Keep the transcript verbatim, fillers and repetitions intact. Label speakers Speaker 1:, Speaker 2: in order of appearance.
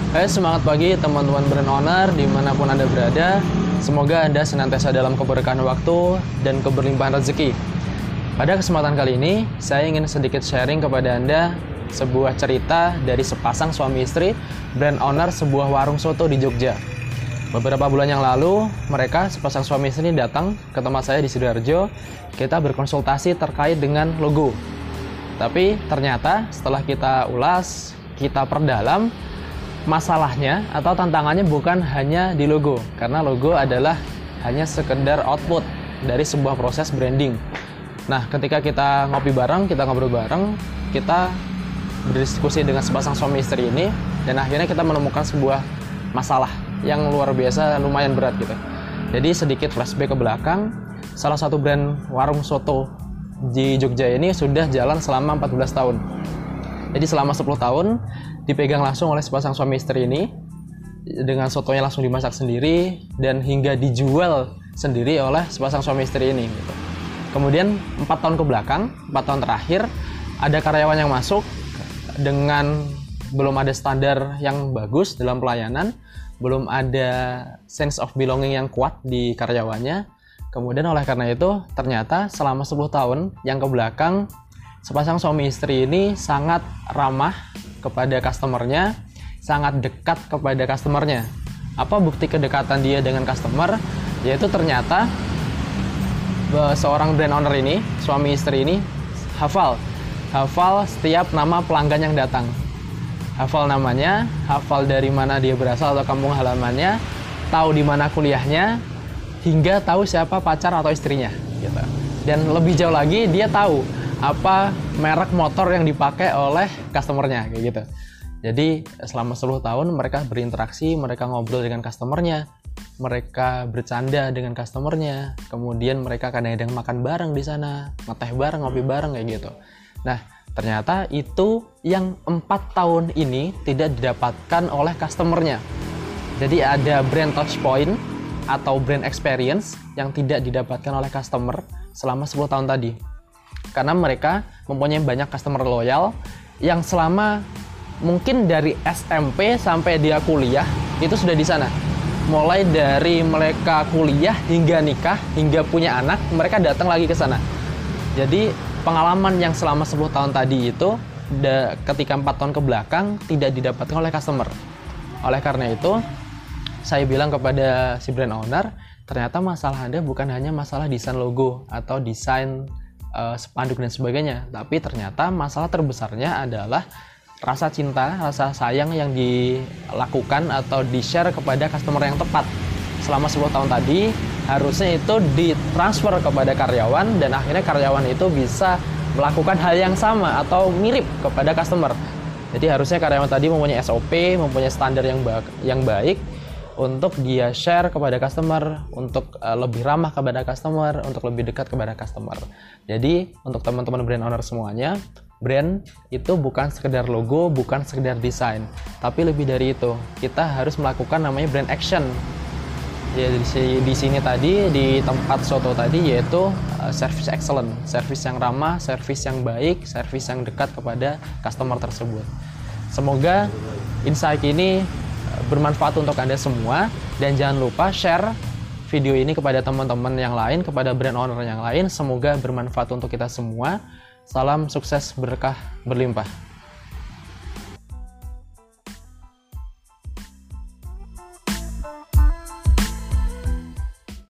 Speaker 1: Hai, semangat pagi teman-teman brand owner dimanapun Anda berada. Semoga Anda senantiasa dalam keberkahan waktu dan keberlimpahan rezeki. Pada kesempatan kali ini, saya ingin sedikit sharing kepada Anda sebuah cerita dari sepasang suami istri brand owner sebuah warung soto di Jogja. Beberapa bulan yang lalu, mereka sepasang suami istri datang ke tempat saya di Sidoarjo. Kita berkonsultasi terkait dengan logo. Tapi ternyata setelah kita ulas, kita perdalam, masalahnya atau tantangannya bukan hanya di logo, karena logo adalah hanya sekedar output dari sebuah proses branding. Nah, ketika kita ngopi bareng, kita ngobrol bareng, kita berdiskusi dengan sepasang suami istri ini, dan akhirnya kita menemukan sebuah masalah yang luar biasa, lumayan berat gitu. Jadi sedikit flashback ke belakang, salah satu brand warung soto di Jogja ini sudah jalan selama empat belas tahun. Jadi selama sepuluh tahun dipegang langsung oleh sepasang suami istri ini, dengan sotonya langsung dimasak sendiri dan hingga dijual sendiri oleh sepasang suami istri ini gitu. Kemudian empat tahun ke belakang, empat tahun terakhir, ada karyawan yang masuk dengan belum ada standar yang bagus dalam pelayanan, belum ada sense of belonging yang kuat di karyawannya. Kemudian oleh karena itu, ternyata selama sepuluh tahun yang ke belakang, sepasang suami istri ini sangat ramah kepada customernya, sangat dekat kepada customernya. Apa bukti kedekatan dia dengan customer? Yaitu ternyata seorang brand owner ini, suami istri ini, hafal hafal setiap nama pelanggan yang datang. Hafal namanya, hafal dari mana dia berasal atau kampung halamannya, tahu di mana kuliahnya, hingga tahu siapa pacar atau istrinya gitu. Dan lebih jauh lagi, dia tahu apa merek motor yang dipakai oleh customernya kayak gitu. Jadi selama sepuluh tahun mereka berinteraksi, mereka ngobrol dengan customernya, mereka bercanda dengan customernya, kemudian mereka kadang-kadang makan bareng di sana, ngeteh bareng, ngopi bareng kayak gitu. Nah, ternyata itu yang empat tahun ini tidak didapatkan oleh customernya. Jadi ada brand touch point atau brand experience yang tidak didapatkan oleh customer selama sepuluh tahun tadi. Karena mereka mempunyai banyak customer loyal yang selama mungkin dari S M P sampai dia kuliah itu sudah di sana. Mulai dari mereka kuliah hingga nikah, hingga punya anak, mereka datang lagi ke sana. Jadi pengalaman yang selama sepuluh tahun tadi itu ketika empat tahun ke belakang tidak didapatkan oleh customer. Oleh karena itu, saya bilang kepada si brand owner, ternyata masalah Anda bukan hanya masalah desain logo atau desain Uh, spanduk dan sebagainya, tapi ternyata masalah terbesarnya adalah rasa cinta, rasa sayang yang dilakukan atau di-share kepada customer yang tepat. Selama sepuluh tahun tadi, harusnya itu ditransfer kepada karyawan dan akhirnya karyawan itu bisa melakukan hal yang sama atau mirip kepada customer. Jadi harusnya karyawan tadi mempunyai S O P, mempunyai standar yang, ba- yang baik untuk dia share kepada customer, untuk uh, lebih ramah kepada customer, untuk lebih dekat kepada customer. Jadi untuk teman-teman brand owner semuanya, brand itu bukan sekedar logo, bukan sekedar desain, tapi lebih dari itu. Kita harus melakukan namanya brand action. Ya, di, di sini tadi di tempat soto tadi yaitu uh, service excellent, service yang ramah, service yang baik, service yang dekat kepada customer tersebut. Semoga insight ini bermanfaat untuk Anda semua, dan jangan lupa share video ini kepada teman-teman yang lain, kepada brand owner yang lain. Semoga bermanfaat untuk kita semua. Salam sukses, berkah, berlimpah.